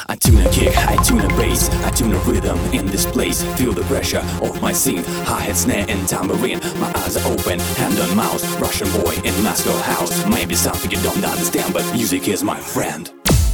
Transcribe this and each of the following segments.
I tune a kick, I tune a bass, I tune a rhythm in this place. Feel the pressure of my scene, hi-hat, snare and tambourine. My eyes are open, hand on mouse, Russian boy in Moscow house. Maybe something you don't understand, but music is my friend.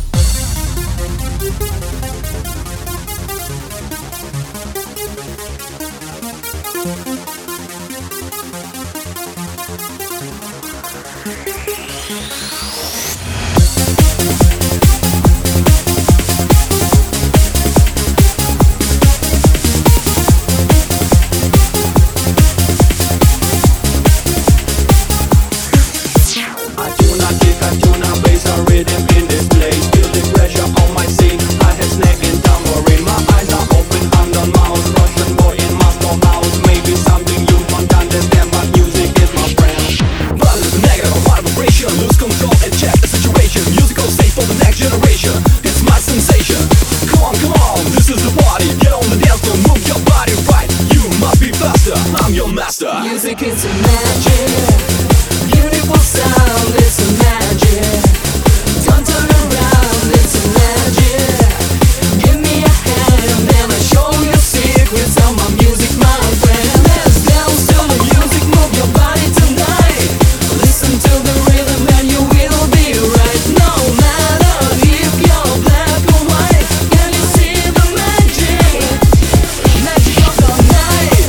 Music is a magic, beautiful sound, it's a magic. Don't turn around, it's a magic. Give me a hand and I'll show you secrets of my music, my friend. Let's dance to the music, move your body tonight. Listen to the rhythm and you will be right. No matter if you're black or white, can you see the magic? Magic of the night.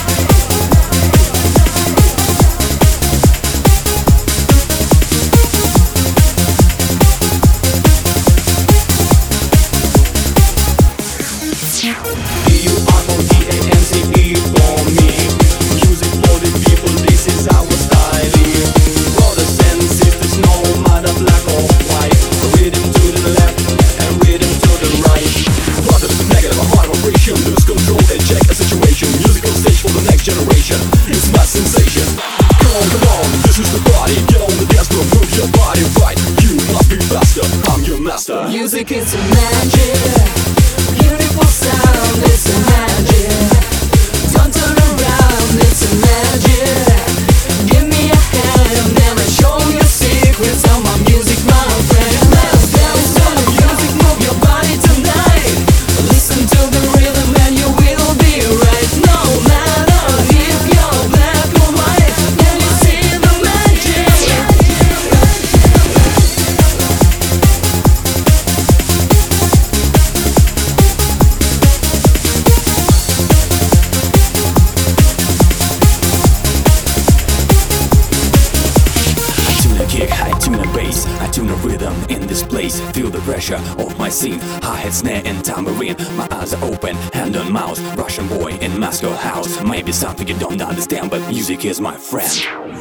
B-U-R-O-D-A-N-C-E for me. Music for the people, this is our style. Brothers and sisters, no matter black or white. Rhythm to the left and rhythm to the right. Positive, negative, a hard vibration. Lose control and check a situation. Musical stage for the next generation. It's my sensation. Come on, this is the party. Get on the dance floor, move your body right. You must be faster, I'm your master. Music is a magic. Beautiful sound, it's a magic. Don't turn around, it's a magic. Give me a hand and I'll show you secrets of my music, my friend. Let's dance to the music, move your body tonight. Listen to the rhythm and you will be right. No matter if you're black or white, can you see the magic? I tune a bass, I tune a rhythm in this place. Feel the pressure of my scene, hi-hat, snare and tambourine. My eyes are open, hand on mouse, Russian boy in Moscow house. Maybe something you don't understand, but music is my friend.